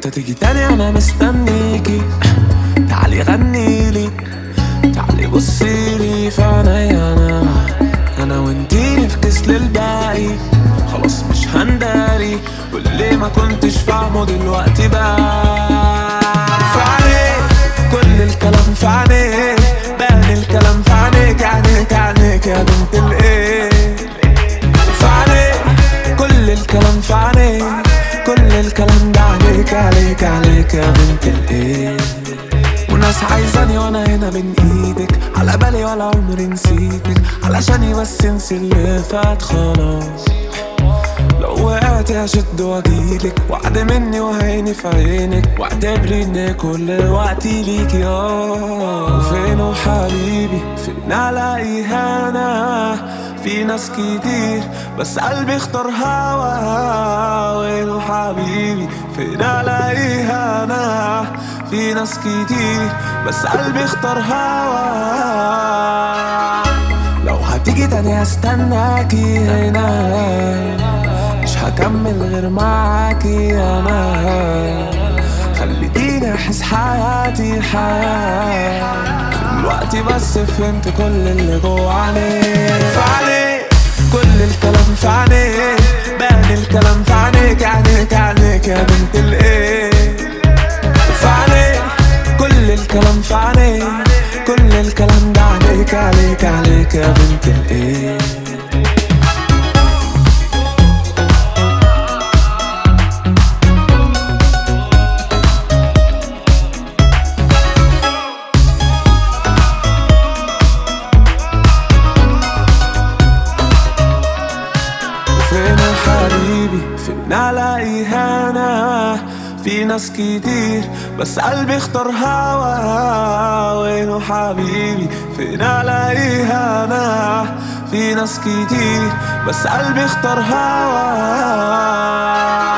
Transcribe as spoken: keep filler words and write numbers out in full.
امتى تيجي تاني انا مستنيكي. تعالي غنيلي، تعالي بصيلي في عينيا، انا انا وانتي نفكس للباقي، خلاص مش هنداري واللي ما كنتش فاهمه دلوقتي بقى. في عينيك كل الكلام، في عينيك بان الكلام، في عينيك عينيك عينيك يا بنت الايه. في عينيك كل الكلام، في عينيك كل الكلام ده عليك عليك عليك يا بنت الايه. وناس عايزاني وانا هنا بين ايدك، على بالي ولا عمري نسيتك، علشاني بس انسي اللي فات خلاص. لو وقعت هشد واجيلك، وعد مني وهيني في عينك، واعتبري ان كل وقتي ليكي. اه وفينه حبيبي، فين الاقي هنا؟ في ناس كتير بس قلبي اختار هوا. وينه حبيبي، فين الاقي هنا؟ في ناس كتير بس قلبي اختار هوا. لو هتيجي تاني هستناكي هنا، مش هكمل غير معاكي انا. خليتيني احس حياتي حياة دلوقتي، بس فهمت كل اللي جوا عليك. في عينيك كل الكلام، في عينيك بان الكلام، في عينيك عينيك عينيك يا بنت الايه. في عينيك كل الكلام، في عينيك كل الكلام ده عليك عليك عليك يا بنت الايه. فين حبيبي، فين الاقي هنا؟ في ناس كتير بس قلبي اختار هوا. وينه حبيبي، فين الاقي هنا؟ في ناس كتير بس قلبي اختار هوا.